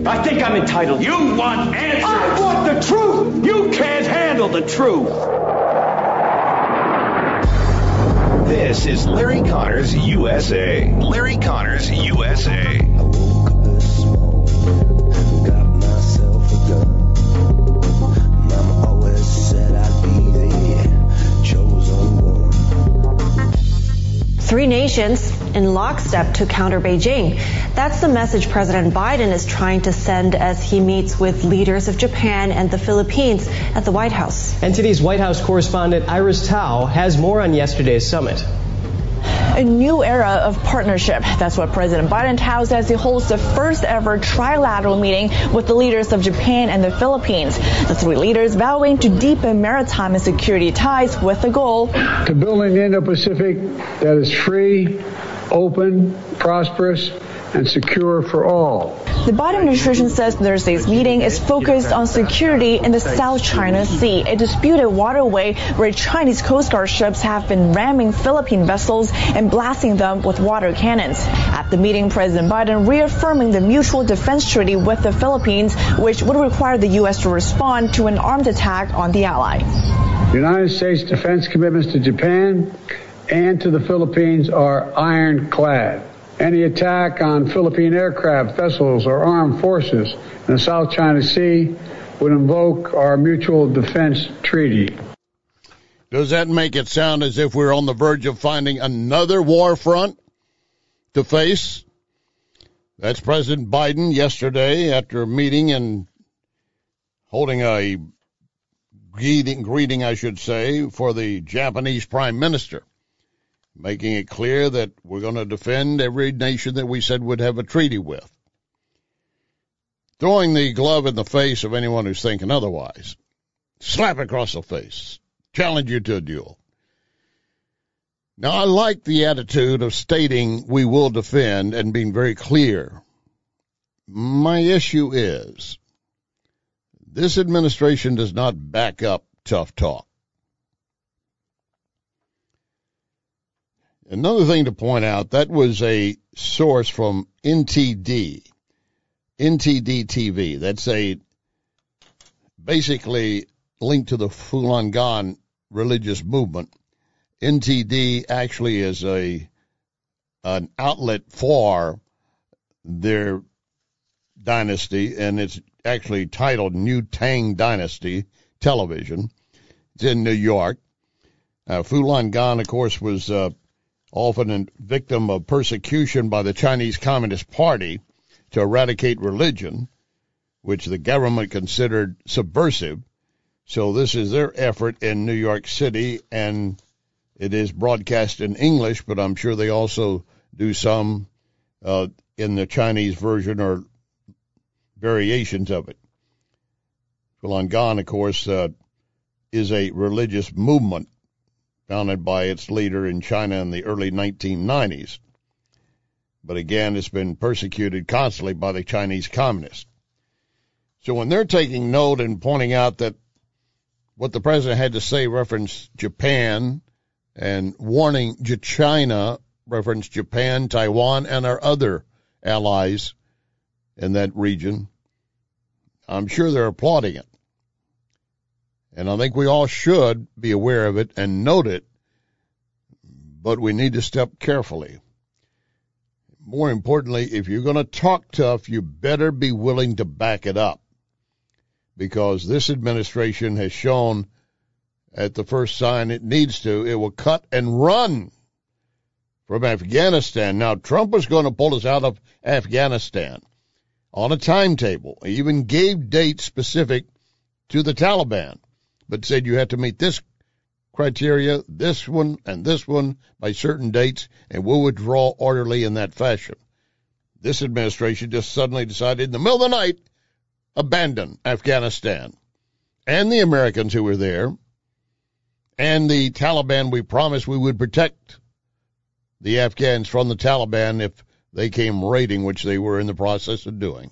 I think I'm entitled. You want answers. I want the truth. You can't handle the truth. This is Larry Connors USA. Larry Connors USA. I woke up this morning, got myself a gun. Mama always said I'd be the chosen one. Three nations in lockstep to counter Beijing. That's the message President Biden is trying to send as he meets with leaders of Japan and the Philippines at the White House. NTD's White House correspondent Iris Tao has more on yesterday's summit. A new era of partnership. That's what President Biden touts as he holds the first ever trilateral meeting with the leaders of Japan and the Philippines. The three leaders vowing to deepen maritime and security ties with the goal to build an Indo-Pacific that is free, open, prosperous, and secure for all. The Biden administration says Thursday's meeting is focused on security in the South China Sea, a disputed waterway where Chinese Coast Guard ships have been ramming Philippine vessels and blasting them with water cannons. At the meeting, President Biden reaffirming the mutual defense treaty with the Philippines, which would require the U.S. to respond to an armed attack on the ally. The United States defense commitments to Japan and to the Philippines are ironclad. Any attack on Philippine aircraft, vessels, or armed forces in the South China Sea would invoke our mutual defense treaty. Does that make it sound as if we're on the verge of finding another war front to face? That's President Biden yesterday after a meeting and holding a greeting, I should say, for the Japanese Prime Minister, making it clear that we're going to defend every nation that we said would have a treaty with. Throwing the glove in the face of anyone who's thinking otherwise. Slap across the face. Challenge you to a duel. Now, I like the attitude of stating we will defend and being very clear. My issue is this administration does not back up tough talk. Another thing to point out, that was a source from NTD TV. That's basically linked to the Falun Gong religious movement. NTD actually is an outlet for their dynasty, and it's actually titled New Tang Dynasty Television. It's in New York. Falun Gong, of course, was often a victim of persecution by the Chinese Communist Party to eradicate religion, which the government considered subversive. So this is their effort in New York City, and it is broadcast in English, but I'm sure they also do some in the Chinese version or variations of it. Falun Gong, of course, is a religious movement founded by its leader in China in the early 1990s. But again, it's been persecuted constantly by the Chinese communists. So when they're taking note and pointing out that what the president had to say referenced Japan and warning China referenced Japan, Taiwan, and our other allies in that region, I'm sure they're applauding it. And I think we all should be aware of it and note it, but we need to step carefully. More importantly, if you're going to talk tough, you better be willing to back it up, because this administration has shown at the first sign it needs to, it will cut and run from Afghanistan. Now, Trump was going to pull us out of Afghanistan on a timetable. He even gave dates specific to the Taliban, but said you have to meet this criteria, this one, and this one by certain dates, and we'll withdraw orderly in that fashion. This administration just suddenly decided in the middle of the night, abandon Afghanistan and the Americans who were there and the Taliban. We promised we would protect the Afghans from the Taliban if they came raiding, which they were in the process of doing.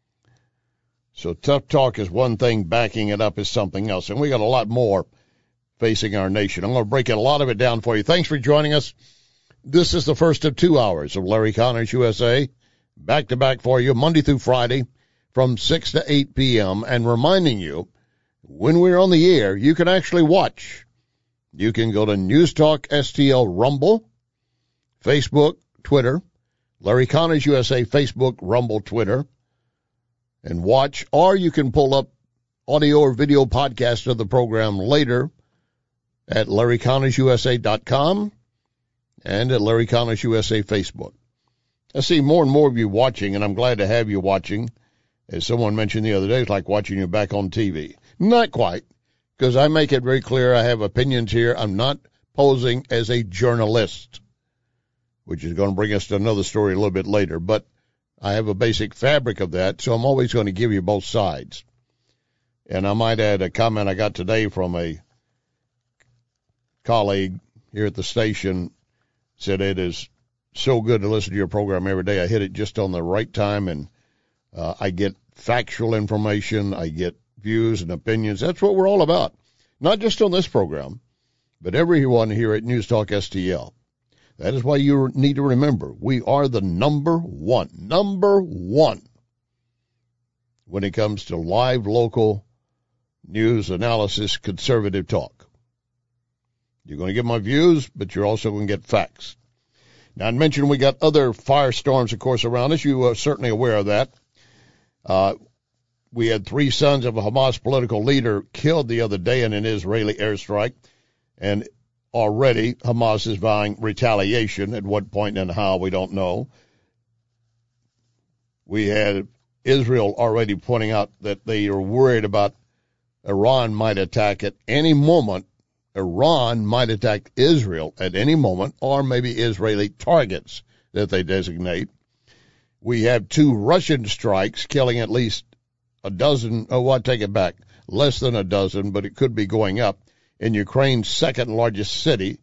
So tough talk is one thing, backing it up is something else. And we got a lot more facing our nation. I'm going to break a lot of it down for you. Thanks for joining us. This is the first of 2 hours of Larry Connors USA. Back to back for you, Monday through Friday, from 6 to 8 p.m. and reminding you, when we're on the air, you can actually watch. You can go to News Talk STL Rumble, Facebook, Twitter, Larry Connors USA, Facebook, Rumble, Twitter, and watch. Or you can pull up audio or video podcast of the program later at LarryConnorsUSA.com and at Larry Connors USA Facebook. I see more and more of you watching, and I'm glad to have you watching. As someone mentioned the other day, it's like watching you back on TV. Not quite, because I make it very clear I have opinions here. I'm not posing as a journalist, which is going to bring us to another story a little bit later. But I have a basic fabric of that, so I'm always going to give you both sides. And I might add a comment I got today from a colleague here at the station, said it is so good to listen to your program every day. I hit it just on the right time, and I get factual information. I get views and opinions. That's what we're all about. Not just on this program, but everyone here at News Talk STL. That is why you need to remember, we are the number one when it comes to live local news analysis, conservative talk. You're going to get my views, but you're also going to get facts. Now, I mentioned we got other firestorms, of course, around us. You are certainly aware of that. We had 3 sons of a Hamas political leader killed the other day in an Israeli airstrike, and already Hamas is vowing retaliation. At what point and how, we don't know. We had Israel already pointing out that they are worried about Iran might attack at any moment. Iran might attack Israel at any moment, or maybe Israeli targets that they designate. We have 2 Russian strikes killing at least a dozen, I take it back, less than a dozen, but it could be going up, in Ukraine's second largest city.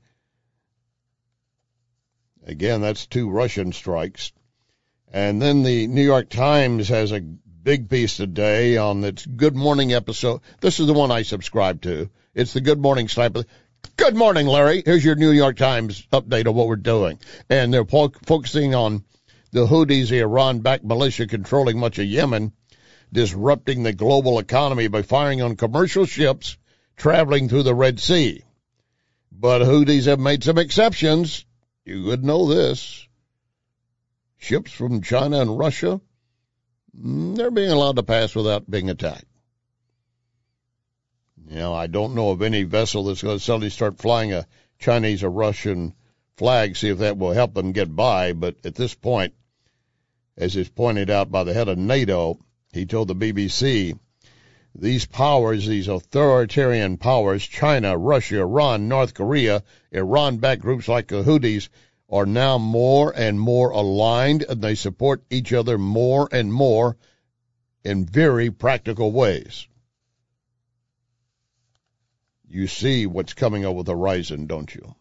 Again, that's 2 Russian strikes. And then the New York Times has a big piece today on its Good Morning episode. This is the one I subscribe to. It's the Good Morning sniper. Good morning, Larry. Here's your New York Times update of what we're doing. And they're focusing on the Houthis, the Iran-backed militia controlling much of Yemen, disrupting the global economy by firing on commercial ships traveling through the Red Sea. But Houthis have made some exceptions. You would know this. Ships from China and Russia, they're being allowed to pass without being attacked. You know, I don't know of any vessel that's going to suddenly start flying a Chinese or Russian flag, see if that will help them get by. But at this point, as is pointed out by the head of NATO, he told the BBC, these powers, these authoritarian powers, China, Russia, Iran, North Korea, Iran-backed groups like the Houthis, are now more and more aligned, and they support each other more and more in very practical ways. You see what's coming over the horizon, don't you?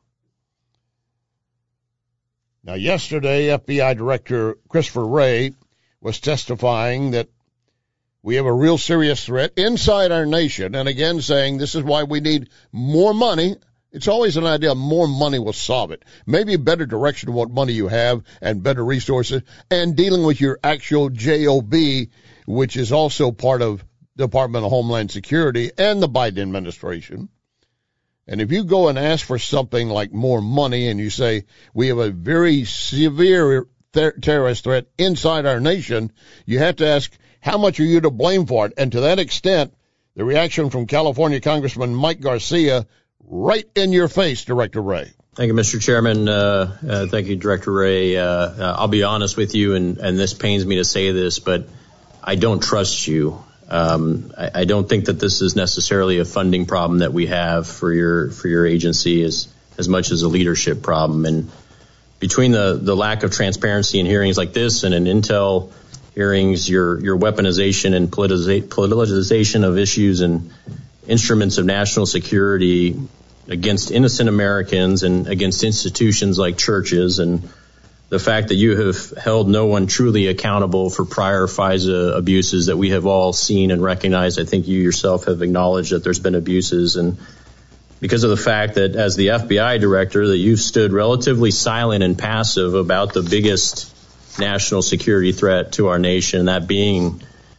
Now, yesterday, FBI Director Christopher Wray was testifying that we have a real serious threat inside our nation, and again saying this is why we need more money. It's always an idea more money will solve it. Maybe a better direction of what money you have and better resources, and dealing with your actual JOB, which is also part of the Department of Homeland Security and the Biden administration. And if you go and ask for something like more money and you say we have a very severe terrorist threat inside our nation, you have to ask, how much are you to blame for it? And to that extent, the reaction from California Congressman Mike Garcia, right in your face, Director Wray. Thank you, Mr. Chairman. Thank you, Director Wray. I'll be honest with you, and this pains me to say this, but I don't trust you. I don't think that this is necessarily a funding problem that we have for your agency as much as a leadership problem. And between the lack of transparency in hearings like this and in Intel hearings, your weaponization and politicization of issues and instruments of national security against innocent Americans and against institutions like churches, and the fact that you have held no one truly accountable for prior FISA abuses that we have all seen and recognized. I think you yourself have acknowledged that there's been abuses, and because of the fact that as the FBI director that you've stood relatively silent and passive about the biggest national security threat to our nation, that being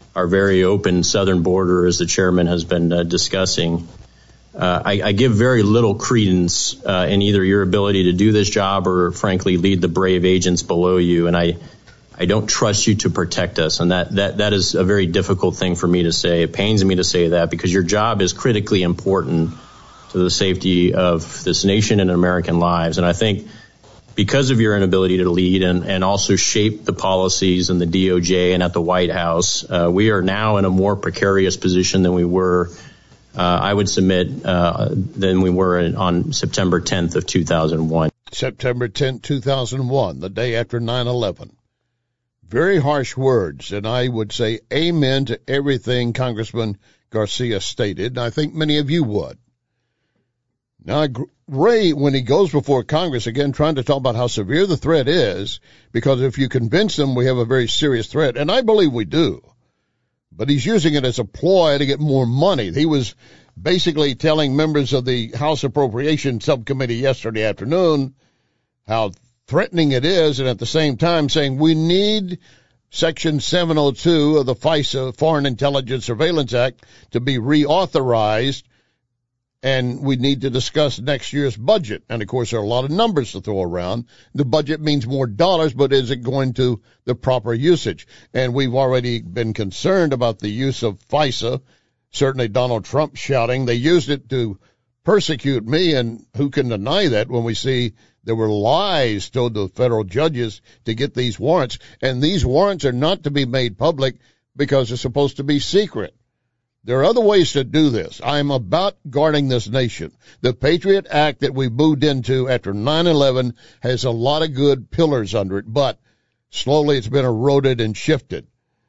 our very open southern border, as the chairman has been discussing. I give very little credence in either your ability to do this job or, frankly, lead the brave agents below you. And I don't trust you to protect us. And that is a very difficult thing for me to say. It pains me to say that because your job is critically important to the safety of this nation and American lives. And I think because of your inability to lead and also shape the policies in the DOJ and at the White House, we are now in a more precarious position than we were, I would submit, than we were on September 10th of 2001. September 10th, 2001, the day after 9/11. Very harsh words, and I would say amen to everything Congressman Garcia stated, and I think many of you would. Now, Ray, when he goes before Congress, again, trying to talk about how severe the threat is, because if you convince them we have a very serious threat, and I believe we do, but he's using it as a ploy to get more money. He was basically telling members of the House Appropriations Subcommittee yesterday afternoon how threatening it is, and at the same time saying we need Section 702 of the FISA, Foreign Intelligence Surveillance Act, to be reauthorized, and we need to discuss next year's budget. And, of course, there are a lot of numbers to throw around. The budget means more dollars, but is it going to the proper usage? And we've already been concerned about the use of FISA. Certainly Donald Trump shouting they used it to persecute me, and who can deny that when we see there were lies told to federal judges to get these warrants, and these warrants are not to be made public because they're supposed to be secret. There are other ways to do this. I'm about guarding this nation. The Patriot Act that we moved into after 9/11 has a lot of good pillars under it, but slowly it's been eroded and shifted.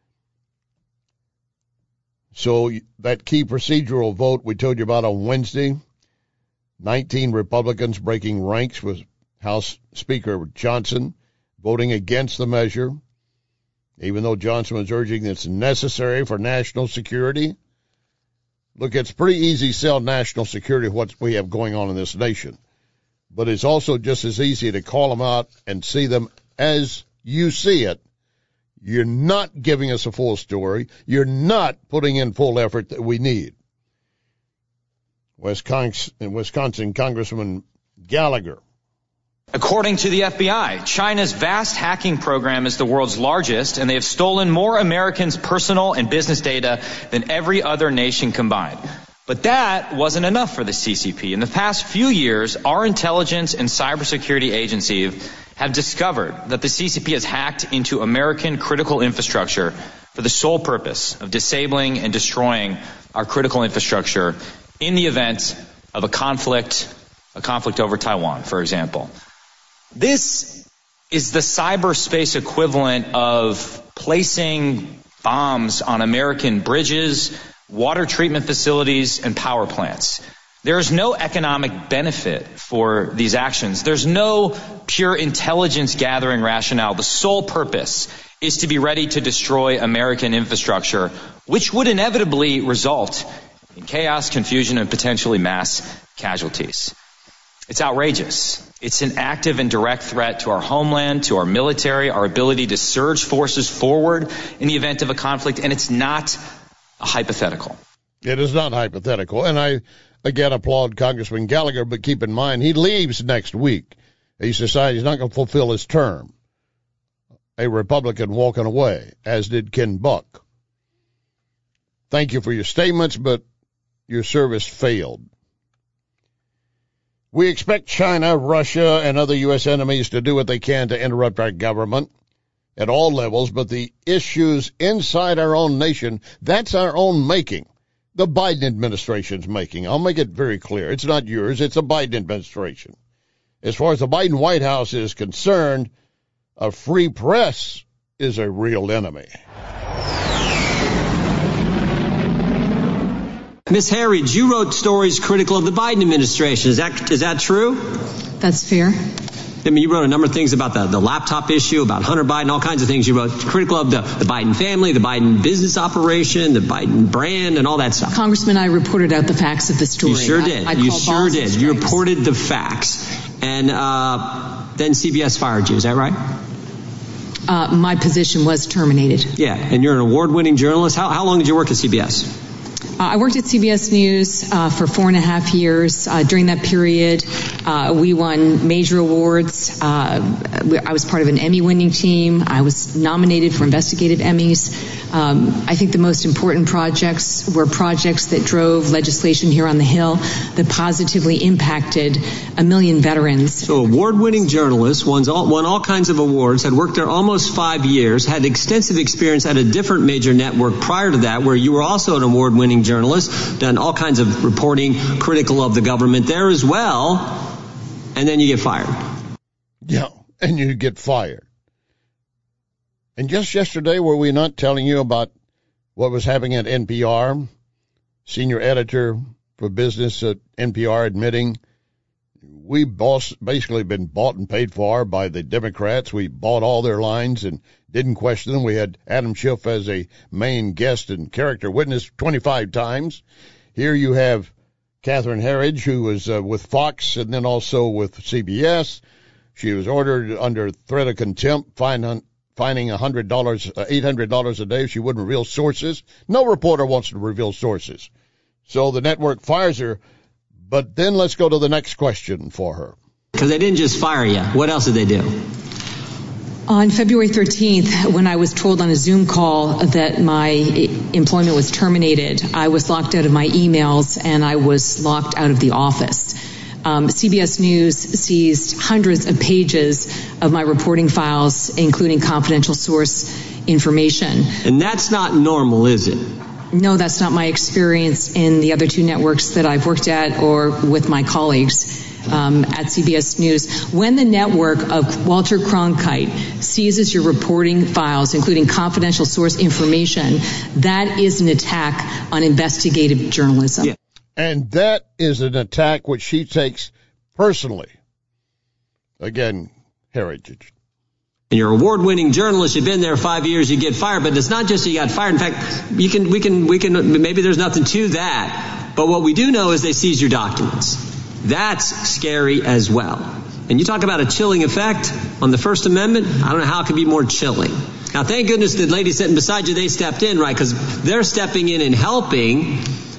So that key procedural vote we told you about on Wednesday, 19 Republicans breaking ranks with House Speaker Johnson voting against the measure, even though Johnson was urging it's necessary for national security. Look, it's pretty easy to sell national security, what we have going on in this nation. But it's also just as easy to call them out and see them as you see it. You're not giving us a full story. You're not putting in full effort that we need. Wisconsin Congressman Gallagher. According to the FBI, China's vast hacking program is the world's largest, and they have stolen more Americans' personal and business data than every other nation combined. But that wasn't enough for the CCP. In the past few years, our intelligence and cybersecurity agencies have discovered that the CCP has hacked into American critical infrastructure for the sole purpose of disabling and destroying our critical infrastructure in the event of a conflict over Taiwan, for example. This is the cyberspace equivalent of placing bombs on American bridges, water treatment facilities, and power plants. There is no economic benefit for these actions. There's no pure intelligence gathering rationale. The sole purpose is to be ready to destroy American infrastructure, which would inevitably result in chaos, confusion, and potentially mass casualties. It's outrageous. It's an active and direct threat to our homeland, to our military, our ability to surge forces forward in the event of a conflict, and it's not a hypothetical. It is not hypothetical, and I, again, applaud Congressman Gallagher, but keep in mind, he leaves next week. He's decided he's not going to fulfill his term. A Republican walking away, as did Ken Buck. Thank you for your statements, but your service failed. We expect China, Russia, and other U.S. enemies to do what they can to interrupt our government at all levels, but the issues inside our own nation, that's our own making. The Biden administration's making. I'll make it very clear. It's not yours. It's the Biden administration. As far as the Biden White House is concerned, a free press is a real enemy. Ms. Harried, you wrote stories critical of the Biden administration. Is that true? That's fair. I mean, you wrote a number of things about the laptop issue, about Hunter Biden, all kinds of things. You wrote critical of the Biden family, the Biden business operation, the Biden brand, and all that stuff. Congressman, I reported out the facts of the story. You sure did. You sure did. You reported the facts. And then CBS fired you. Is that right? my position was terminated. Yeah, and you're an award-winning journalist. How long did you work at CBS? I worked at CBS News for 4.5 years. During that period, we won major awards. I was part of an Emmy-winning team. I was nominated for investigative Emmys. I think the most important projects were projects that drove legislation here on the Hill that positively impacted 1 million veterans. So award-winning journalist, won all kinds of awards, had worked there almost 5 years, had extensive experience at a different major network prior to that, where you were also an award-winning journalist, done all kinds of reporting critical of the government there as well, and then you get fired. Yeah, and you get fired. And just yesterday, were we not telling you about what was happening at NPR? Senior editor for business at NPR admitting we basically been bought and paid for by the Democrats. We bought all their lines and didn't question them. We had Adam Schiff as a main guest and character witness 25 times. Here you have Catherine Herridge, who was with Fox and then also with CBS. She was ordered under threat of contempt, fining $800 a day if she wouldn't reveal sources. No reporter wants to reveal sources. So the network fires her. But then let's go to the next question for her. Because they didn't just fire you. What else did they do? On February 13th, when I was told on a Zoom call that my employment was terminated, I was locked out of my emails and I was locked out of the office. CBS News seized hundreds of pages of my reporting files, including confidential source information. And that's not normal, is it? No, that's not my experience in the other two networks that I've worked at or with my colleagues at CBS News. When the network of Walter Cronkite seizes your reporting files, including confidential source information, that is an attack on investigative journalism. Yeah. And that is an attack which she takes personally. Again, Heritage. And you're an award-winning journalist. You've been there 5 years. You get fired, but it's not just you got fired. In fact, we can. Maybe there's nothing to that. But what we do know is they seized your documents. That's scary as well. And you talk about a chilling effect on the First Amendment. I don't know how it could be more chilling. Now, thank goodness the lady sitting beside you, they stepped in, right? Because they're stepping in and helping.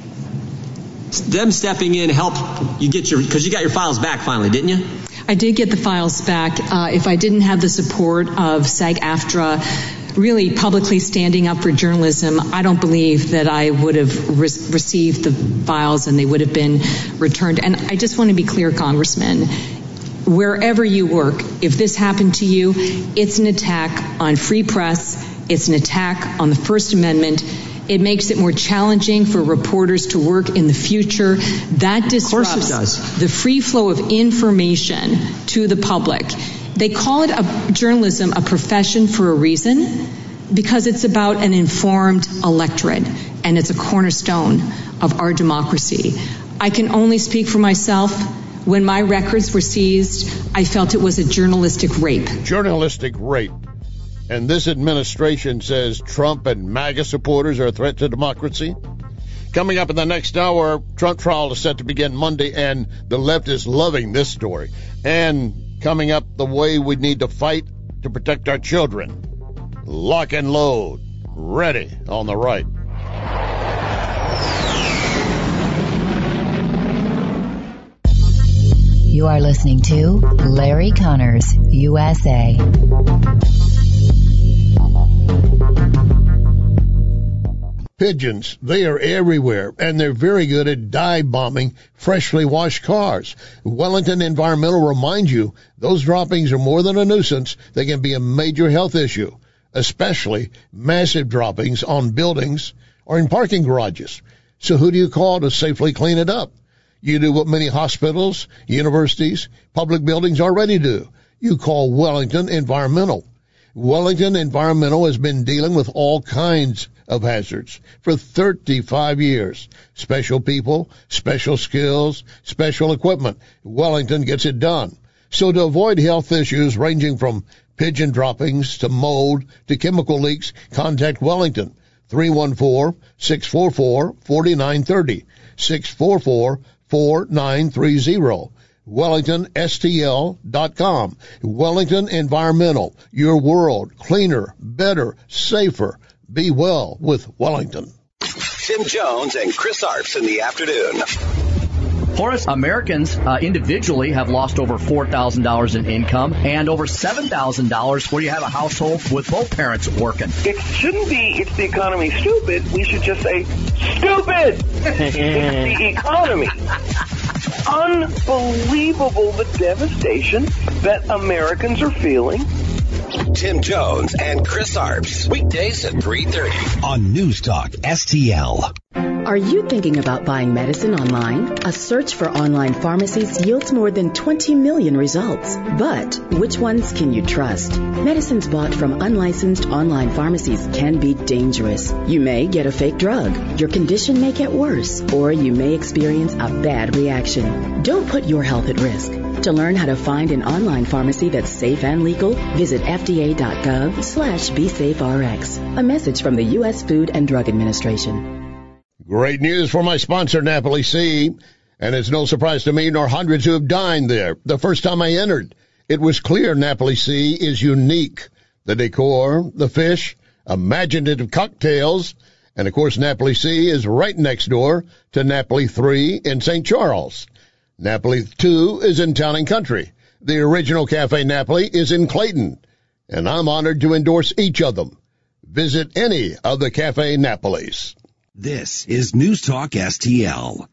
Them stepping in helped you because you got your files back finally, didn't you? I did get the files back. If I didn't have the support of SAG-AFTRA really publicly standing up for journalism, I don't believe that I would have received the files and they would have been returned. And I just want to be clear, Congressman, wherever you work, if this happened to you, it's an attack on free press. It's an attack on the First Amendment. It makes it more challenging for reporters to work in the future. That disrupts the free flow of information to the public. They call it journalism a profession for a reason, because it's about an informed electorate, and it's a cornerstone of our democracy. I can only speak for myself. When my records were seized, I felt it was a journalistic rape. Journalistic rape. And this administration says Trump and MAGA supporters are a threat to democracy. Coming up in the next hour, Trump trial is set to begin Monday, and the left is loving this story. And coming up, the way we need to fight to protect our children. Lock and load. Ready on the right. You are listening to Larry Connors, USA. Pigeons, they are everywhere, and they're very good at dive bombing freshly washed cars. Wellington Environmental reminds you those droppings are more than a nuisance. They can be a major health issue, especially massive droppings on buildings or in parking garages. So who do you call to safely clean it up? You do what many hospitals, universities, public buildings already do. You call Wellington Environmental. Wellington Environmental has been dealing with all kinds of hazards for 35 years. Special people, special skills, special equipment. Wellington gets it done. So to avoid health issues ranging from pigeon droppings to mold to chemical leaks, contact Wellington. 314-644-4930. 644-4930. WellingtonSTL.com. Wellington Environmental, your world, cleaner, better, safer. Be well with Wellington. Tim Jones and Chris Arps in the afternoon. Horace, Americans individually have lost over $4,000 in income and over $7,000 where you have a household with both parents working. It shouldn't be, it's the economy stupid. We should just say, stupid! It's the economy. Unbelievable the devastation that Americans are feeling. Tim Jones and Chris Arps, weekdays at 3:30 on News Talk STL. Are you thinking about buying medicine online? A search for online pharmacies yields more than 20 million results. But which ones can you trust? Medicines bought from unlicensed online pharmacies can be dangerous. You may get a fake drug, your condition may get worse, or you may experience a bad reaction. Don't put your health at risk. To learn how to find an online pharmacy that's safe and legal, visit fda.gov/BeSafeRx. A message from the U.S. Food and Drug Administration. Great news for my sponsor, Napoli Sea. And it's no surprise to me nor hundreds who have dined there. The first time I entered, it was clear Napoli Sea is unique. The decor, the fish, imaginative cocktails, and of course Napoli Sea is right next door to Napoli 3 in St. Charles. Napoli 2 is in Town and Country. The original Cafe Napoli is in Clayton, and I'm honored to endorse each of them. Visit any of the Cafe Napolis. This is News Talk STL.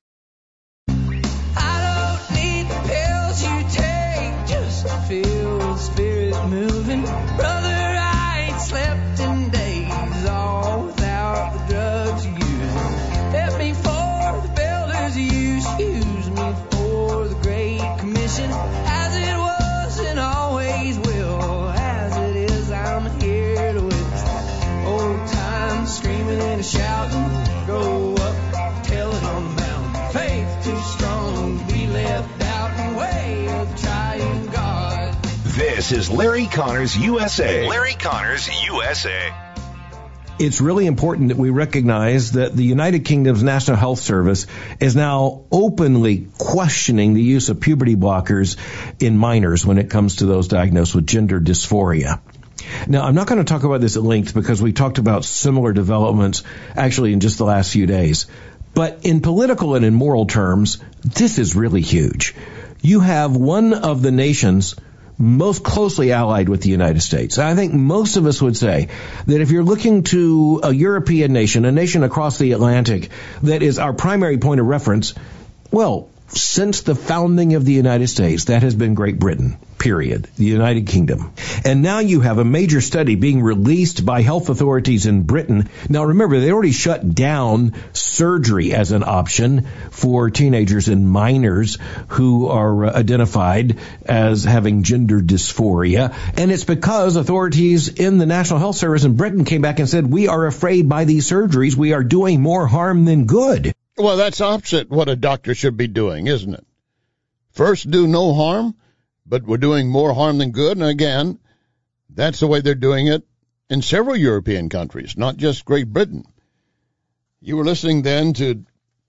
Shouting, go up, tell it on the mountain. Faith too strong, we left out and way of trying God. This is Larry Connors USA. Larry Connors USA. It's really important that we recognize that the United Kingdom's National Health Service is now openly questioning the use of puberty blockers in minors when it comes to those diagnosed with gender dysphoria. Now, I'm not going to talk about this at length because we talked about similar developments actually in just the last few days. But in political and in moral terms, this is really huge. You have one of the nations most closely allied with the United States. I think most of us would say that if you're looking to a European nation, a nation across the Atlantic that is our primary point of reference, well, since the founding of the United States, that has been Great Britain, period, the United Kingdom. And now you have a major study being released by health authorities in Britain. Now remember, they already shut down surgery as an option for teenagers and minors who are identified as having gender dysphoria. And it's because authorities in the National Health Service in Britain came back and said, we are afraid by these surgeries, we are doing more harm than good. Well, that's opposite what a doctor should be doing, isn't it? First, do no harm, but we're doing more harm than good. And again, that's the way they're doing it in several European countries, not just Great Britain. You were listening then to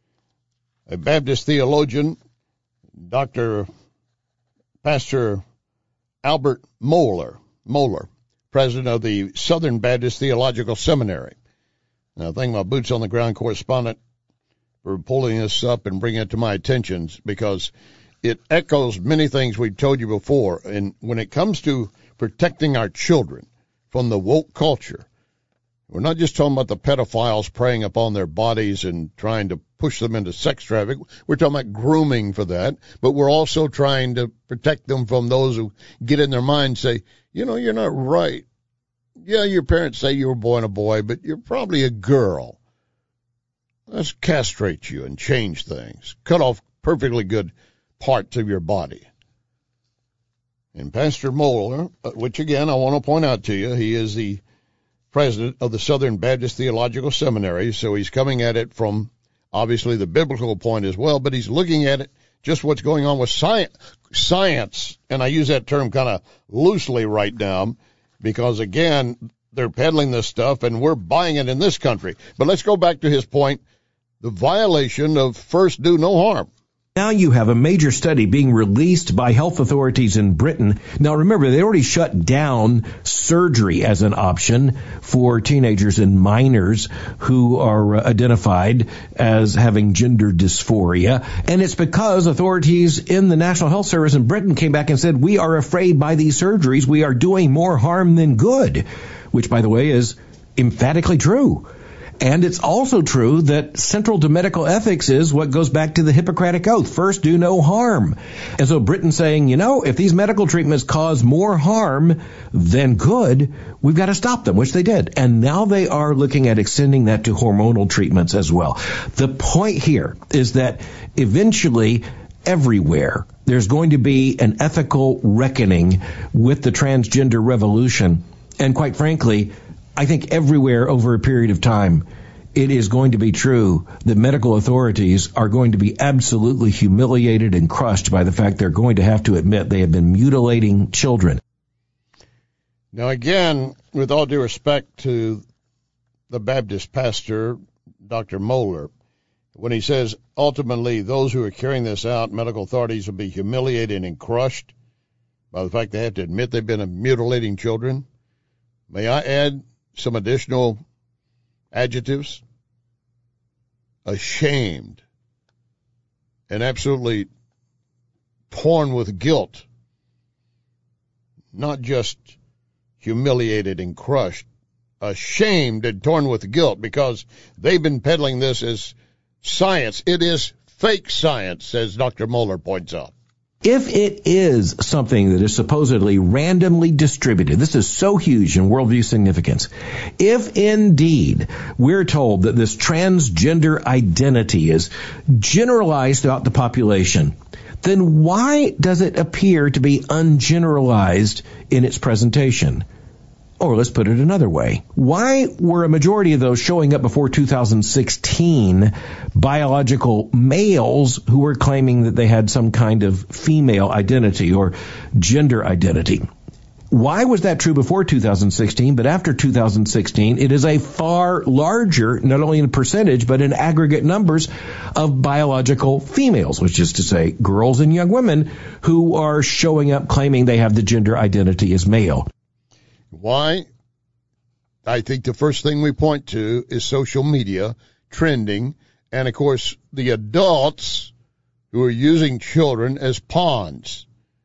a Baptist theologian, Pastor Albert Mohler, president of the Southern Baptist Theological Seminary. Now, I thank my boots on the ground correspondent for pulling this up and bringing it to my attention because it echoes many things we've told you before. And when it comes to protecting our children from the woke culture, we're not just talking about the pedophiles preying upon their bodies and trying to push them into sex trafficking. We're talking about grooming for that, but we're also trying to protect them from those who get in their mind and say, you know, you're not right. Yeah, your parents say you were born a boy, but you're probably a girl. Let's castrate you and change things. Cut off perfectly good parts of your body. And Pastor Mohler, which again I want to point out to you, he is the president of the Southern Baptist Theological Seminary, so he's coming at it from obviously the biblical point as well, but he's looking at it just what's going on with science. And I use that term kind of loosely right now because, again, they're peddling this stuff and we're buying it in this country. But let's go back to his point. The violation of first do no harm. Now you have a major study being released by health authorities in Britain. Now remember, they already shut down surgery as an option for teenagers and minors who are identified as having gender dysphoria. And it's because authorities in the National Health Service in Britain came back and said, we are afraid by these surgeries we are doing more harm than good, which, by the way, is emphatically true. And it's also true that central to medical ethics is what goes back to the Hippocratic Oath. First, do no harm. And so Britain's saying, if these medical treatments cause more harm than good, we've got to stop them, which they did. And now they are looking at extending that to hormonal treatments as well. The point here is that eventually, everywhere, there's going to be an ethical reckoning with the transgender revolution. And quite frankly, I think everywhere over a period of time, it is going to be true that medical authorities are going to be absolutely humiliated and crushed by the fact they're going to have to admit they have been mutilating children. Now, again, with all due respect to the Baptist pastor, Dr. Mohler, when he says ultimately those who are carrying this out, medical authorities will be humiliated and crushed by the fact they have to admit they've been mutilating children, may I add some additional adjectives? Ashamed and absolutely torn with guilt, not just humiliated and crushed, ashamed and torn with guilt because they've been peddling this as science. It is fake science, as Dr. Mohler points out. If it is something that is supposedly randomly distributed, this is so huge in worldview significance. If indeed we're told that this transgender identity is generalized throughout the population, then why does it appear to be ungeneralized in its presentation? Or let's put it another way. Why were a majority of those showing up before 2016 biological males who were claiming that they had some kind of female identity or gender identity? Why was that true before 2016, but after 2016, it is a far larger, not only in percentage, but in aggregate numbers of biological females, which is to say girls and young women who are showing up claiming they have the gender identity as male. Why? I think the first thing we point to is social media, trending, and, of course, the adults who are using children as pawns.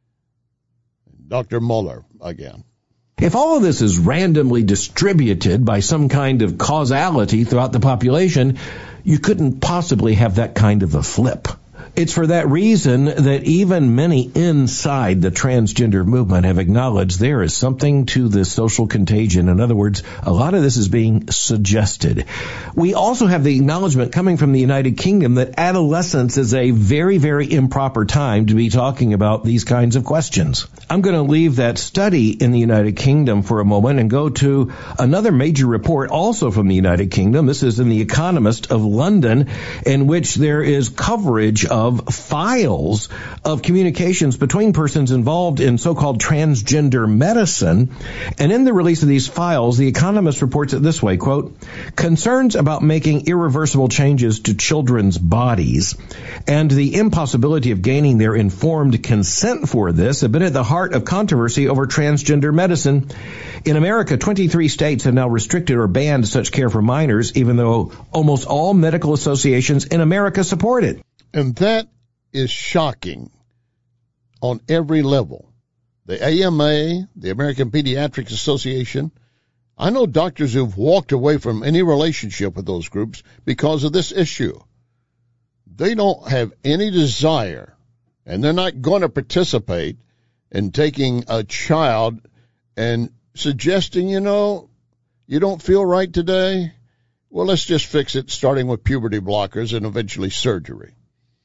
Dr. Mohler, again. If all of this is randomly distributed by some kind of causality throughout the population, you couldn't possibly have that kind of a flip. It's for that reason that even many inside the transgender movement have acknowledged there is something to this social contagion. In other words, a lot of this is being suggested. We also have the acknowledgement coming from the United Kingdom that adolescence is a very, very improper time to be talking about these kinds of questions. I'm going to leave that study in the United Kingdom for a moment and go to another major report also from the United Kingdom. This is in The Economist of London, in which there is coverage of files of communications between persons involved in so-called transgender medicine. And in the release of these files, The Economist reports it this way, quote, concerns about making irreversible changes to children's bodies and the impossibility of gaining their informed consent for this have been at the heart of controversy over transgender medicine. In America, 23 states have now restricted or banned such care for minors, even though almost all medical associations in America support it. And that is shocking on every level. The AMA, the American Pediatrics Association, I know doctors who've walked away from any relationship with those groups because of this issue. They don't have any desire, and they're not going to participate in taking a child and suggesting, you don't feel right today? Well, let's just fix it, starting with puberty blockers and eventually surgery.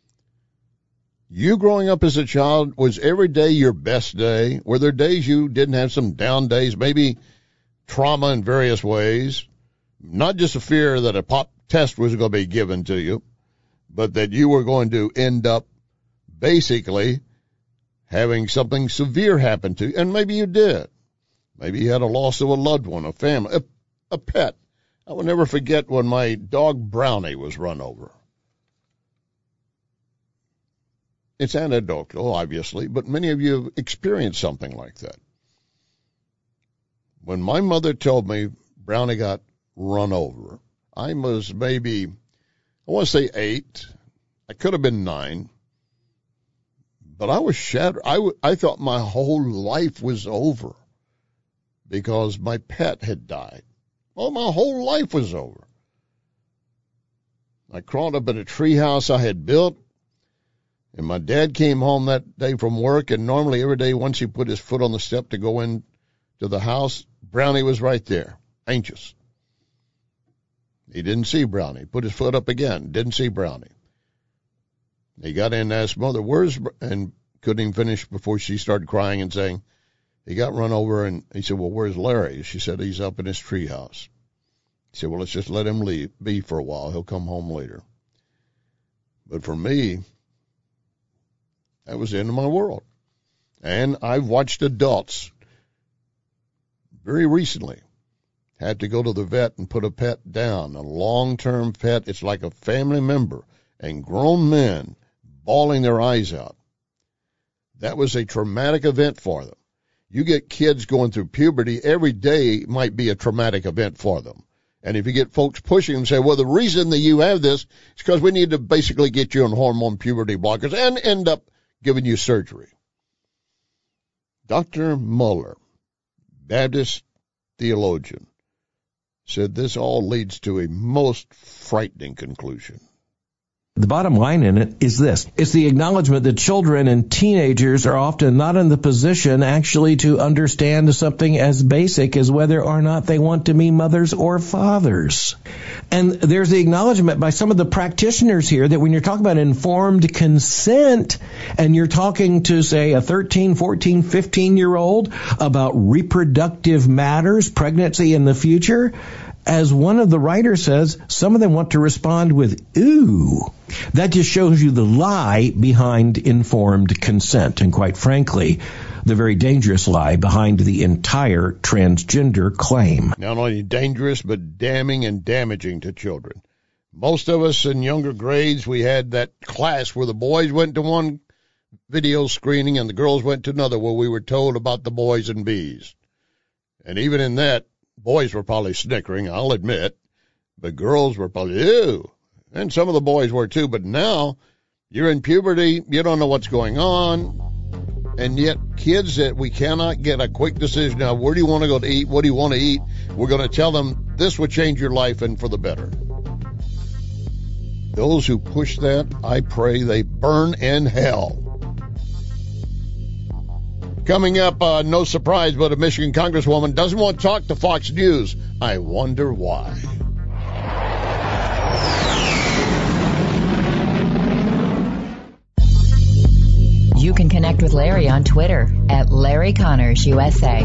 You growing up as a child, was every day your best day? Were there days you didn't have some down days, maybe trauma in various ways? Not just a fear that a pop test was going to be given to you, but that you were going to end up basically having something severe happen to you. And maybe you did. Maybe you had a loss of a loved one, a family, a pet. I will never forget when my dog Brownie was run over. it's anecdotal, obviously, but many of you have experienced something like that. When my mother told me Brownie got run over, I was maybe, I want to say 8. I could have been 9. But I was shattered. I thought my whole life was over because my pet had died. Well, my whole life was over. I crawled up in a treehouse I had built, and my dad came home that day from work, and normally every day once he put his foot on the step to go into the house, Brownie was right there, anxious. He didn't see Brownie. Put his foot up again, didn't see Brownie. He got in and asked Mother, and couldn't even finish before she started crying and saying, he got run over, and he said, well, where's Larry? She said, he's up in his treehouse. He said, well, let's just let him be for a while. He'll come home later. But for me, that was the end of my world. And I've watched adults very recently had to go to the vet and put a pet down, a long-term pet. It's like a family member, and grown men bawling their eyes out. That was a traumatic event for them. You get kids going through puberty, every day might be a traumatic event for them. And if you get folks pushing them, say, well, the reason that you have this is because we need to basically get you on hormone puberty blockers and end up giving you surgery. Dr. Muller, Baptist theologian, said this all leads to a most frightening conclusion. The bottom line in it is this. It's the acknowledgement that children and teenagers are often not in the position actually to understand something as basic as whether or not they want to be mothers or fathers. And there's the acknowledgement by some of the practitioners here that when you're talking about informed consent and you're talking to, say, a 13, 14, 15-year-old about reproductive matters, pregnancy in the future, as one of the writers says, some of them want to respond with, ooh. That just shows you the lie behind informed consent, and quite frankly, the very dangerous lie behind the entire transgender claim. Not only dangerous, but damning and damaging to children. Most of us in younger grades, we had that class where the boys went to one video screening and the girls went to another, where we were told about the boys and bees. And even in that, boys were probably snickering, I'll admit, but girls were probably, ew. And some of the boys were too, but now you're in puberty, you don't know what's going on, and yet kids that we cannot get a quick decision now, where do you want to go to eat, what do you want to eat, we're going to tell them this would change your life and for the better. Those who push that, I pray they burn in hell. Coming up, no surprise, but a Michigan congresswoman doesn't want to talk to Fox News. I wonder why. You can connect with Larry on Twitter at Larry Connors USA.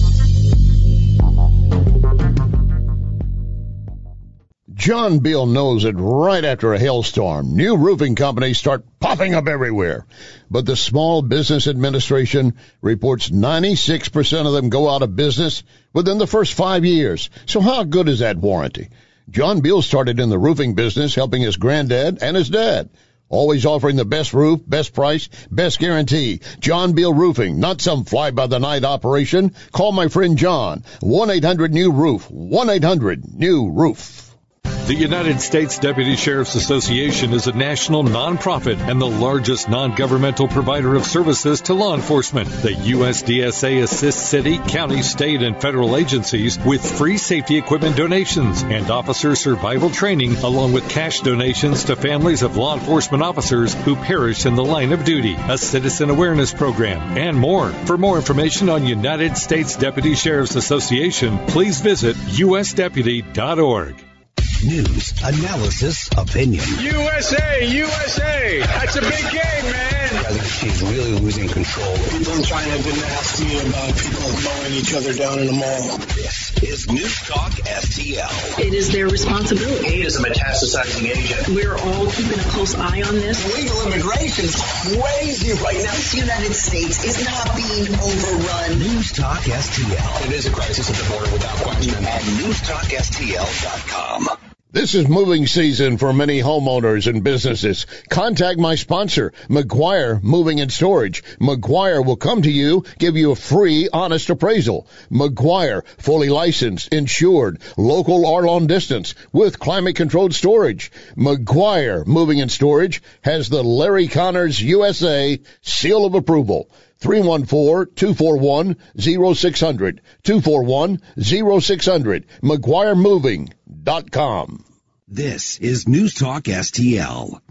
John Beal knows that right after a hailstorm, new roofing companies start popping up everywhere. But the Small Business Administration reports 96% of them go out of business within the first 5 years. So how good is that warranty? John Beal started in the roofing business, helping his granddad and his dad. Always offering the best roof, best price, best guarantee. John Beal Roofing, not some fly-by-the-night operation. Call my friend John, 1-800-NEW-ROOF, 1-800-NEW-ROOF. The United States Deputy Sheriff's Association is a national nonprofit and the largest non-governmental provider of services to law enforcement. The USDSA assists city, county, state, and federal agencies with free safety equipment donations and officer survival training, along with cash donations to families of law enforcement officers who perished in the line of duty, a citizen awareness program, and more. For more information on United States Deputy Sheriff's Association, please visit usdeputy.org. News, analysis, opinion. USA, USA! That's a big game, man! I think she's really losing control. People in China didn't ask me about people mowing each other down in the mall. This is News Talk STL. It is their responsibility. He is a metastasizing agent. We're all keeping a close eye on this. Illegal immigration is crazy right now. This United States is not being overrun. News Talk STL. It is a crisis at the border without question. At newstalkstl.com. This is moving season for many homeowners and businesses. Contact my sponsor, McGuire Moving and Storage. McGuire will come to you, give you a free, honest appraisal. McGuire, fully licensed, insured, local or long distance, with climate-controlled storage. McGuire Moving and Storage has the Larry Connors USA seal of approval. 314-241-0600. 241-0600. McGuireMoving.com. This is News Talk STL.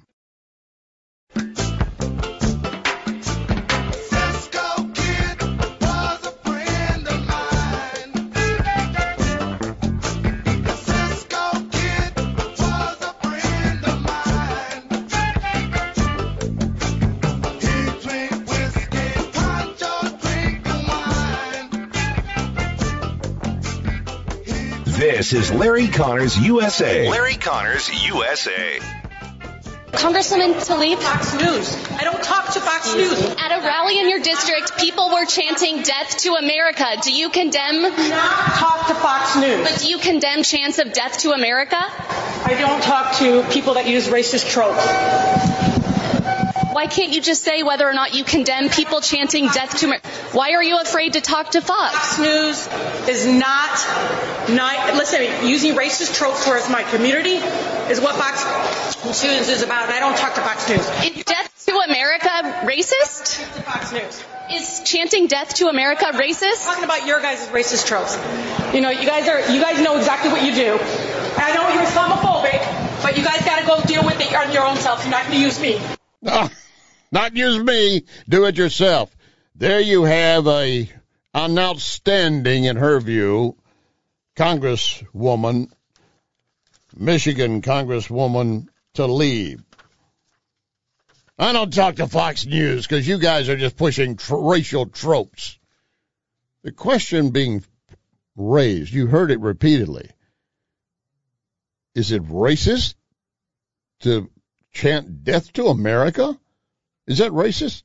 This is Larry Connors USA. Larry Connors USA. Congresswoman Tlaib. Fox News. I don't talk to Fox News. At a rally in your district, people were chanting "Death to America." Do you condemn? Do not talk to Fox News. But do you condemn chants of "Death to America"? I don't talk to people that use racist tropes. Why can't you just say whether or not you condemn people chanting "Death to America"? Why are you afraid to talk to Fox? Fox News is not listen, using racist tropes towards my community is what Fox News is about, and I don't talk to Fox News. Is "Death to America" racist? To Fox News. Is chanting "Death to America" racist? I'm talking about your guys' racist tropes. You know, you guys know exactly what you do. I know you're Islamophobic, but you guys got to go deal with it on your own self. You're not going to use me. Not use me. Do it yourself. There you have an outstanding, in her view, Congresswoman, Michigan Congresswoman Tlaib. I don't talk to Fox News because you guys are just pushing racial tropes. The question being raised, you heard it repeatedly. Is it racist to chant "Death to America"? Is that racist?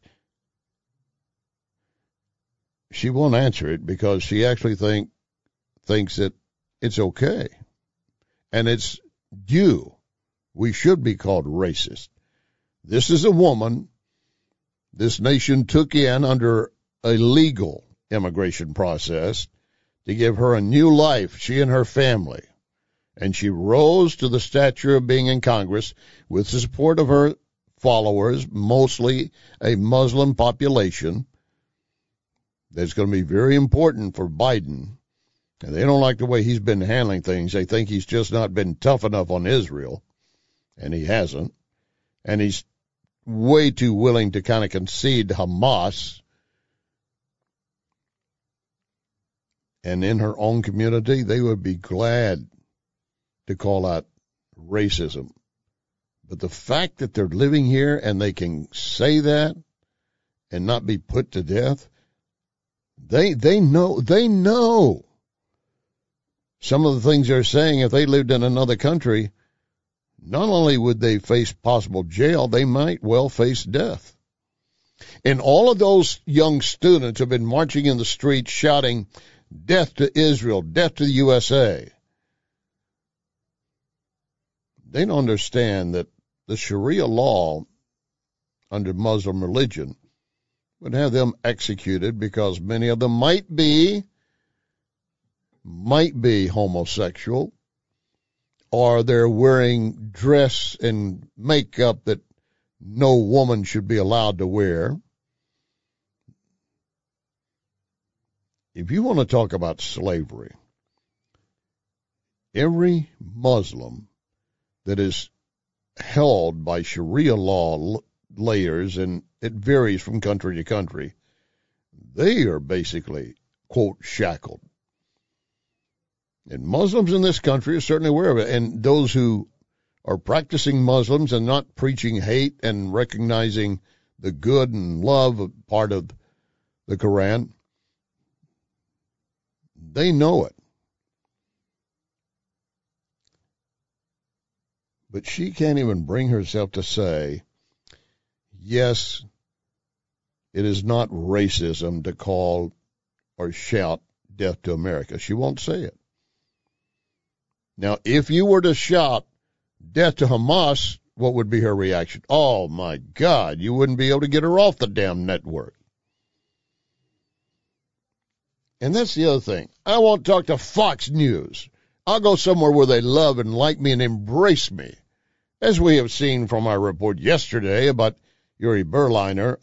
She won't answer it because she actually thinks that it's okay. And it's due. We should be called racist. This is a woman this nation took in under a legal immigration process to give her a new life, she and her family. And she rose to the stature of being in Congress with the support of her followers, mostly a Muslim population. That's going to be very important for Biden. And they don't like the way he's been handling things. They think he's just not been tough enough on Israel, and he hasn't. And he's way too willing to kind of concede to Hamas. And in her own community, they would be glad to call out racism. But the fact that they're living here and they can say that and not be put to death, they know some of the things they're saying. If they lived in another country, not only would they face possible jail, they might well face death. And all of those young students have been marching in the streets shouting, "Death to Israel, death to the USA." They don't understand that the Sharia law under Muslim religion would have them executed because many of them might be homosexual, or they're wearing dress and makeup that no woman should be allowed to wear. If you want to talk about slavery, every Muslim that is held by Sharia law layers, and it varies from country to country, they are basically, quote, shackled. And Muslims in this country are certainly aware of it. And those who are practicing Muslims and not preaching hate and recognizing the good and love part of the Quran, they know it. But she can't even bring herself to say, yes, it is not racism to call or shout "Death to America." She won't say it. Now, if you were to shout death to Hamas, what would be her reaction? Oh, my God, you wouldn't be able to get her off the damn network. And that's the other thing. I won't talk to Fox News. I'll go somewhere where they love and like me and embrace me, as we have seen from our report yesterday about Yuri Berliner,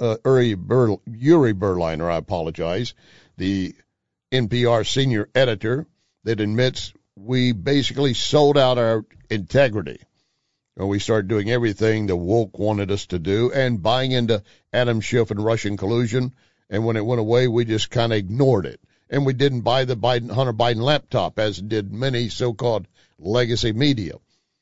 I apologize, the NPR senior editor that admits we basically sold out our integrity. And we started doing everything the woke wanted us to do and buying into Adam Schiff and Russian collusion. And when it went away, we just kind of ignored it. And we didn't buy the Hunter Biden laptop, as did many so-called legacy media.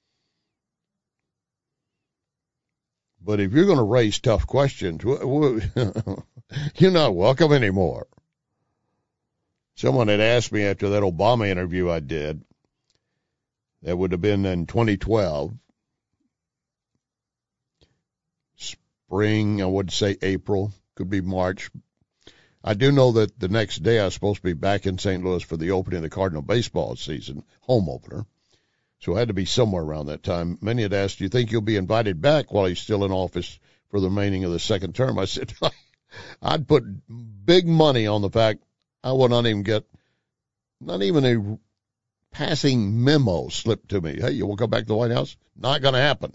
But if you're going to raise tough questions, you're not welcome anymore. Someone had asked me after that Obama interview I did, that would have been in 2012, spring, I would say April, could be March. I do know that the next day I was supposed to be back in St. Louis for the opening of the Cardinal baseball season, home opener. So it had to be somewhere around that time. Many had asked, do you think you'll be invited back while he's still in office for the remaining of the second term? I said, I'd put big money on the fact I would not even get, not even a passing memo slipped to me. Hey, you will come back to the White House? Not going to happen.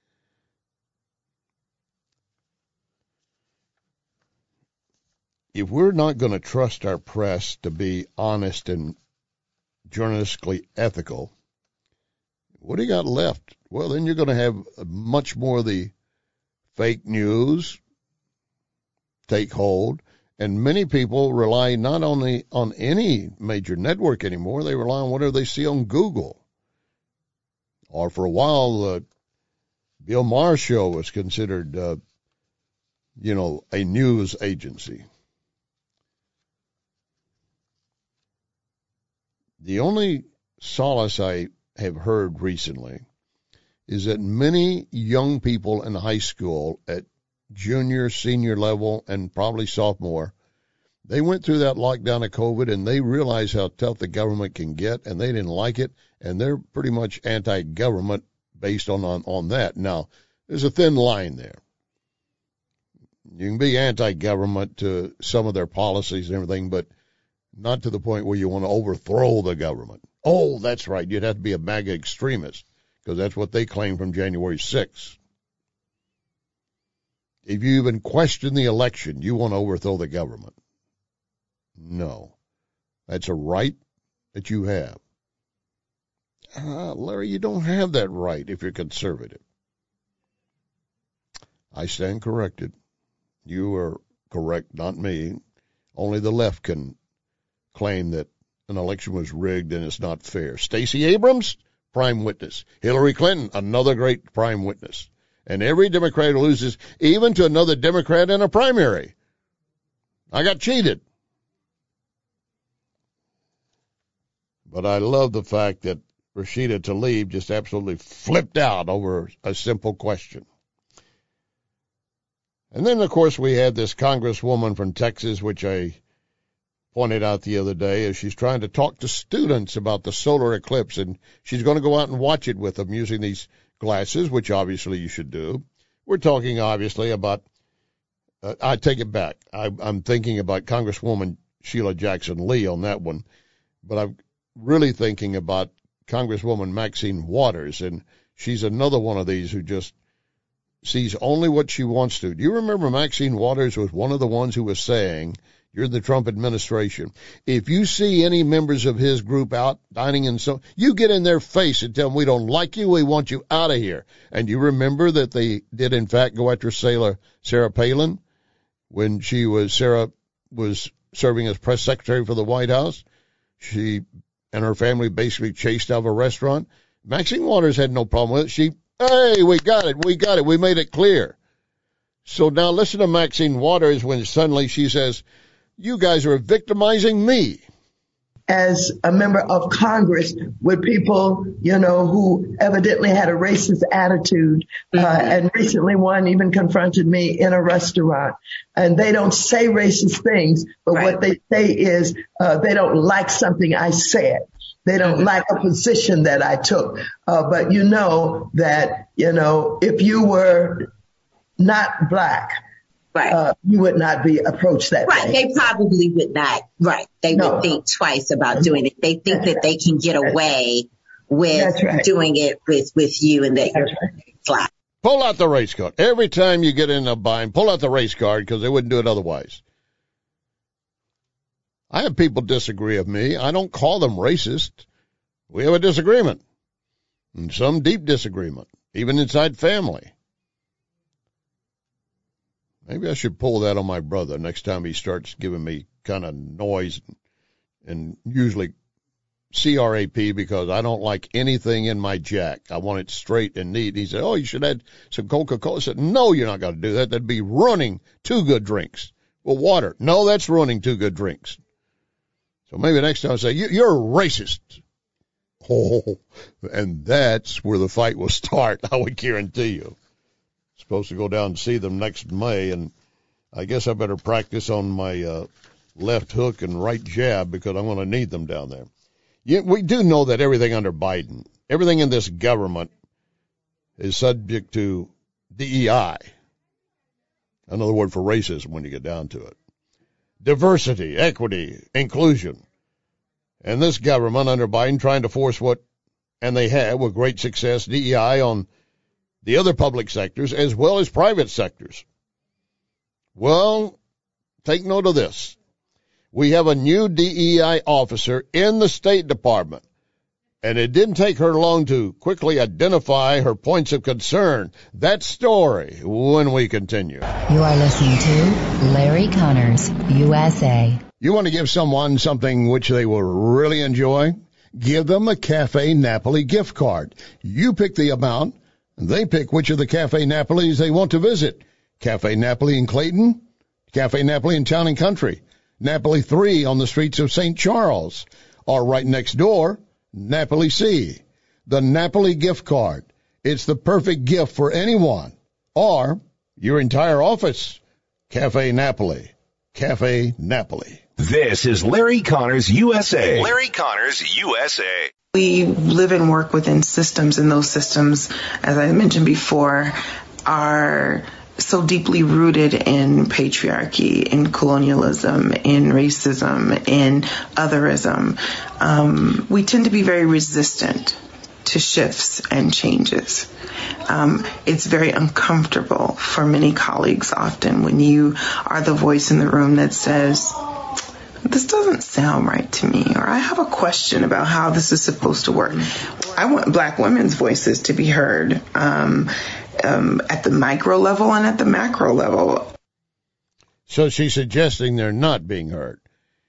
If we're not going to trust our press to be honest and journalistically ethical, what do you got left? Well, then you're going to have much more of the fake news take hold, and many people rely not only on any major network anymore, they rely on whatever they see on Google. Or for a while, the Bill Maher show was considered, a news agency. The only solace I have heard recently is that many young people in high school at junior, senior level, and probably sophomore, they went through that lockdown of COVID and they realized how tough the government can get, and they didn't like it, and they're pretty much anti-government based on that. Now, there's a thin line there. You can be anti-government to some of their policies and everything, but not to the point where you want to overthrow the government. Oh, that's right. You'd have to be a MAGA extremist, because that's what they claim from January 6th. If you even question the election, you want to overthrow the government. No. That's a right that you have. Larry, you don't have that right if you're conservative. I stand corrected. You are correct, not me. Only the left can claim that an election was rigged and it's not fair. Stacey Abrams, prime witness. Hillary Clinton, another great prime witness. And every Democrat who loses, even to another Democrat in a primary, I got cheated. But I love the fact that Rashida Tlaib just absolutely flipped out over a simple question. And then, of course, we had this congresswoman from Texas, which I pointed out the other day, as she's trying to talk to students about the solar eclipse, and she's going to go out and watch it with them using these glasses, which obviously you should do. We're talking obviously about, I take it back. I'm thinking about Congresswoman Sheila Jackson Lee on that one, but I'm really thinking about Congresswoman Maxine Waters, and she's another one of these who just sees only what she wants to. Do you remember Maxine Waters was one of the ones who was saying, you're the Trump administration, if you see any members of his group out dining and so, you get in their face and tell them we don't like you, we want you out of here. And you remember that they did in fact go after Sarah Palin when Sarah was serving as press secretary for the White House. She and her family basically chased out of a restaurant. Maxine Waters had no problem with it. Hey, we got it, we made it clear. So now listen to Maxine Waters when suddenly she says, you guys are victimizing me. As a member of Congress with people, who evidently had a racist attitude, and recently one even confronted me in a restaurant. And they don't say racist things, but what they say is they don't like something I said. They don't like a position that I took. But you know that, if you were not black, you would not be approached that way. They probably would not. They would think twice about doing it. They think that they can get away with doing it with you and that you're black. Pull out the race card. Every time you get in a bind, pull out the race card because they wouldn't do it otherwise. I have people disagree with me. I don't call them racist. We have a disagreement, and some deep disagreement, even inside family. Maybe I should pull that on my brother next time he starts giving me kind of noise and usually CRAP because I don't like anything in my jack. I want it straight and neat. He said, you should add some Coca-Cola. I said, no, you're not going to do that. That'd be ruining 2 good drinks. Well, water. No, that's ruining 2 good drinks. So maybe next time I say, you're a racist. Oh, and that's where the fight will start, I would guarantee you. Supposed to go down and see them next May, and I guess I better practice on my left hook and right jab because I'm going to need them down there. Yeah, we do know that everything under Biden, everything in this government is subject to DEI. Another word for racism when you get down to it. Diversity, equity, inclusion. And this government under Biden trying to force and they have with great success, DEI on the other public sectors as well as private sectors. Well, take note of this. We have a new DEI officer in the State Department, and it didn't take her long to quickly identify her points of concern. That story when we continue. You are listening to Larry Connors, USA. You want to give someone something which they will really enjoy? Give them a Cafe Napoli gift card. You pick the amount, and they pick which of the Cafe Napolis they want to visit. Cafe Napoli in Clayton, Cafe Napoli in Town and Country, Napoli 3 on the streets of St. Charles, or right next door, Napoli C. The Napoli gift card. It's the perfect gift for anyone, or your entire office. Cafe Napoli. Cafe Napoli. This is Larry Connors, USA. Larry Connors, USA. We live and work within systems, and those systems, as I mentioned before, are so deeply rooted in patriarchy, in colonialism, in racism, in otherism. We tend to be very resistant to shifts and changes. It's very uncomfortable for many colleagues often when you are the voice in the room that says, this doesn't sound right to me, or I have a question about how this is supposed to work. I want Black women's voices to be heard at the micro level and at the macro level. So she's suggesting they're not being heard.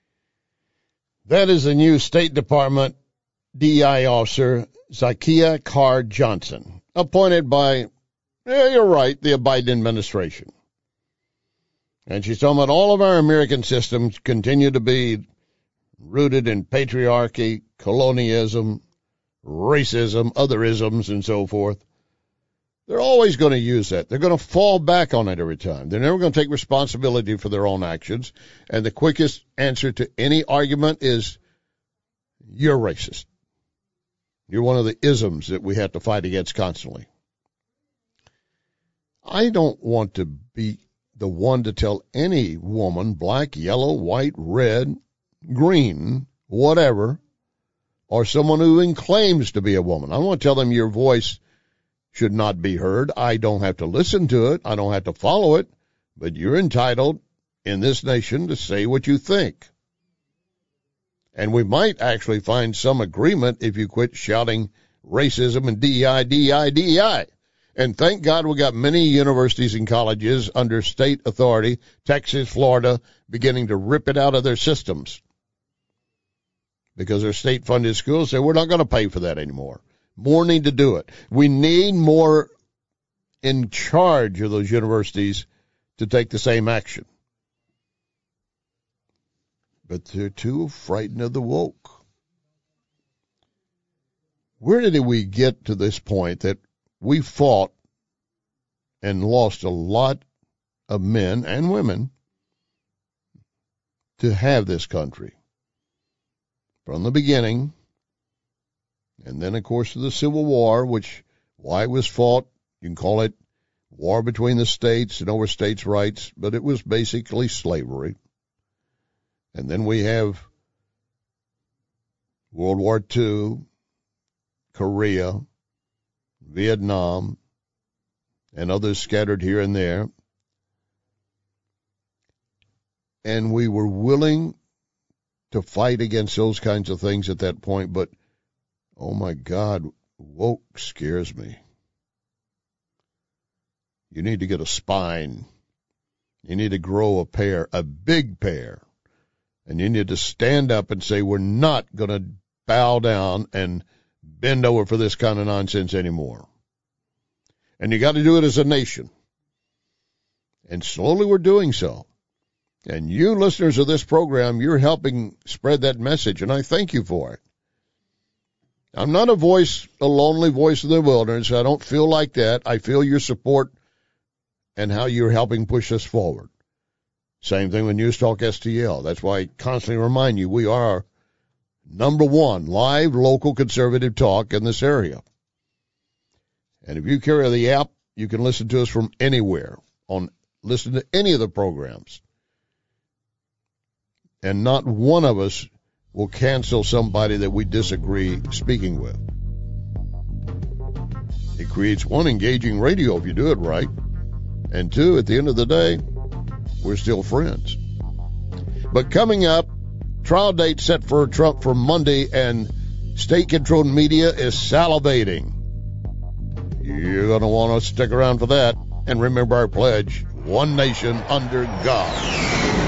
That is the new State Department DEI officer, Zakia Card Johnson, appointed by, you're right, the Biden administration. And she's talking about all of our American systems continue to be rooted in patriarchy, colonialism, racism, otherisms, and so forth. They're always going to use that. They're going to fall back on it every time. They're never going to take responsibility for their own actions. And the quickest answer to any argument is, you're racist. You're one of the isms that we have to fight against constantly. I don't want to be the one to tell any woman, black, yellow, white, red, green, whatever, or someone who claims to be a woman. I want to tell them your voice should not be heard. I don't have to listen to it. I don't have to follow it. But you're entitled in this nation to say what you think. And we might actually find some agreement if you quit shouting racism and DEI, DEI, DEI. And thank God we got many universities and colleges under state authority, Texas, Florida, beginning to rip it out of their systems. Because their state-funded schools say, we're not going to pay for that anymore. More need to do it. We need more in charge of those universities to take the same action. But they're too frightened of the woke. Where did we get to this point that we fought and lost a lot of men and women to have this country? From the beginning, And then, of course, the Civil War, why it was fought. You can call it war between the states and over states' rights, but it was basically slavery. And then we have World War II, Korea, Vietnam, and others scattered here and there. And we were willing to fight against those kinds of things at that point, but, oh my God, woke scares me. You need to get a spine. You need to grow a big pair. And you need to stand up and say, we're not going to bow down and bend over for this kind of nonsense anymore. And you got to do it as a nation. And slowly we're doing so. And you listeners of this program, you're helping spread that message, and I thank you for it. I'm not a lonely voice of the wilderness. I don't feel like that. I feel your support and how you're helping push us forward. Same thing with News Talk STL. That's why I constantly remind you we are number one live local conservative talk in this area. And if you carry the app, you can listen to us from anywhere, listen to any of the programs. And not one of us will cancel somebody that we disagree speaking with. It creates one, engaging radio if you do it right. And two, at the end of the day, we're still friends. But coming up, trial date set for Trump for Monday, and state-controlled media is salivating. You're going to want to stick around for that. And remember our pledge, one nation under God.